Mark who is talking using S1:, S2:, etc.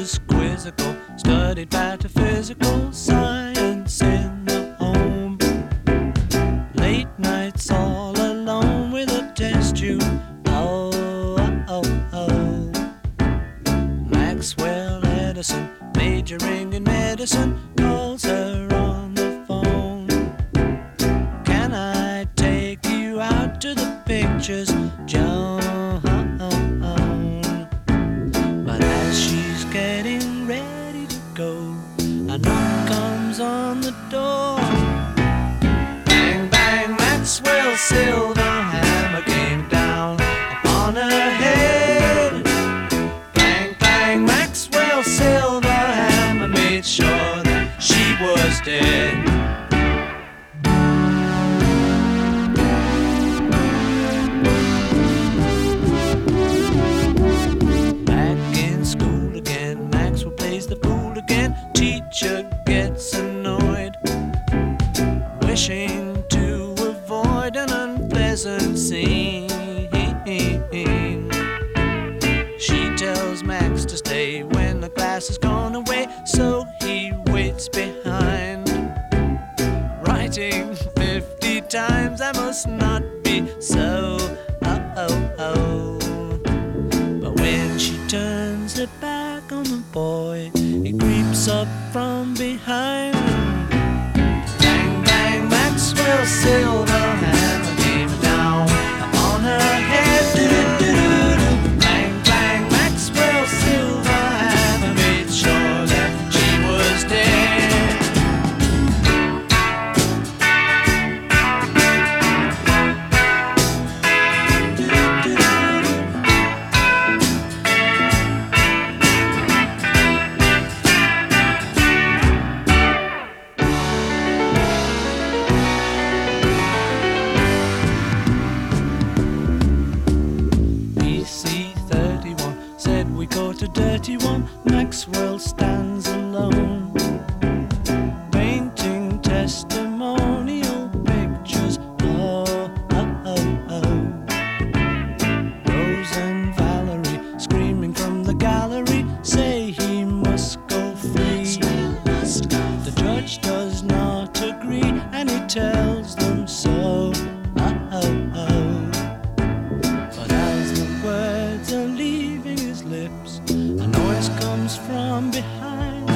S1: was quizzical, studied pataphysical science in the home. Late nights all alone with a test tube. Oh, oh, oh. Maxwell Edison, majoring in medicine, calls her on the phone. Can I take you out to the pictures, Joan? But as she's getting ready to go, a knock comes on the door. Bang, bang, Maxwell's silver hammer came down upon her head. Bang, bang, Maxwell's silver hammer made sure that she was dead. Teacher gets annoyed, wishing to avoid an unpleasant scene. She tells Max to stay when the class has gone away, so he waits behind, writing 50 times, I must not be so. Oh, oh, oh. But when she turns her back on the boy, he creeps up from behind. Bang, bang, Maxwell's silver hammer came down upon her head. Do-do-do-do-do. Bang, bang, Maxwell's silver hammer made sure that she was dead. Caught a dirty one, Maxwell stands alone, painting testimonial pictures. Oh, oh, oh, oh. Rose and Valerie, screaming from the gallery, say he must go free. The judge does not agree, and he tells them so. Oh, oh, oh. But as the words are leaving his lips, a noise comes from behind.